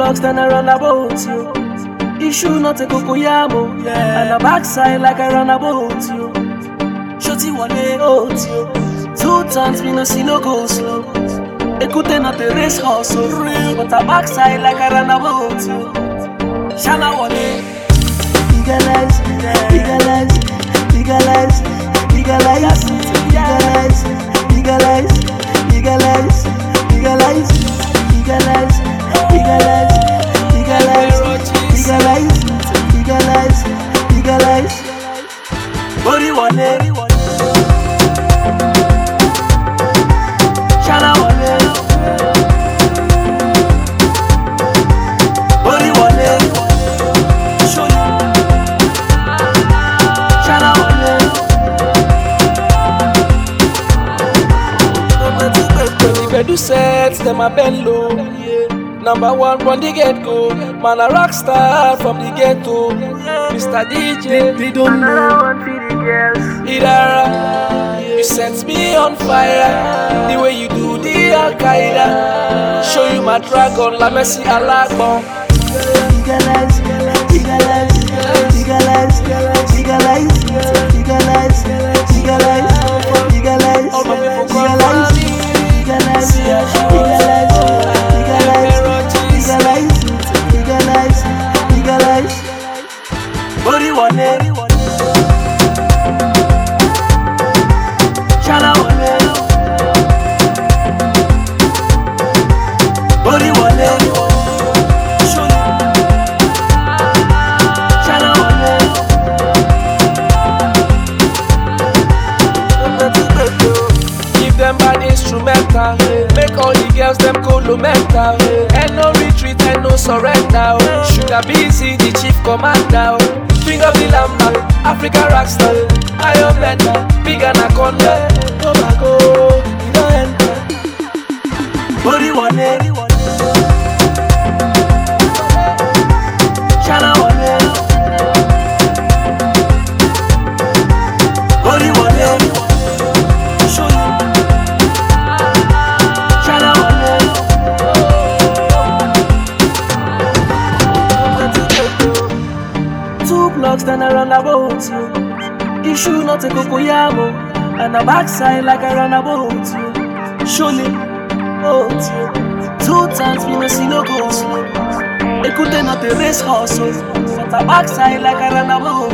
blocks, then I run about you. Issue not a cocoyamo, yeah. And a backside like I run about you. Shorty one out you. 2 times me no see no go slow. Ekute not the race horse so real, but a backside like I run about you. Shala one legalize, legalize, legalize, legalize, legalize, legalize, legalize, legalize, legalize, legalize, legalize, legalize, legalize. Body one day, Shala one day, body one day, show you. Shala one day. When the bedu sets, them a bend low. Number one from the get-go. Man a rock star from the ghetto. Mr. DJ, they don't know. Idara, you set me on fire. The way you do the Al-Qaeda. Show you my dragon, la Messi Alagbo. Legalize, legalize, legalize, legalize, legalize, legalize, legalize, all my people call me. Legalize, legalize, legalize, legalize, legalize. Body one day, Shala one day, body one day, show you. Shala one day, give them bad instrumental, make all the girls them go mental. And no retreat and no surrender. Sugar busy, the chief commander. King of the Lamba, Africa rockstar. Iron blender, big anaconda. Tobago, you don't enter. Body one day, Shala one day, body one day, show you. Shala one day, 2 blocks, then I run about you. Issue not a cocoyamo, and a backside like I run about you. Surely, out you. 2 times me no see no go slow. Ekute not a race horse, but a backside like I run about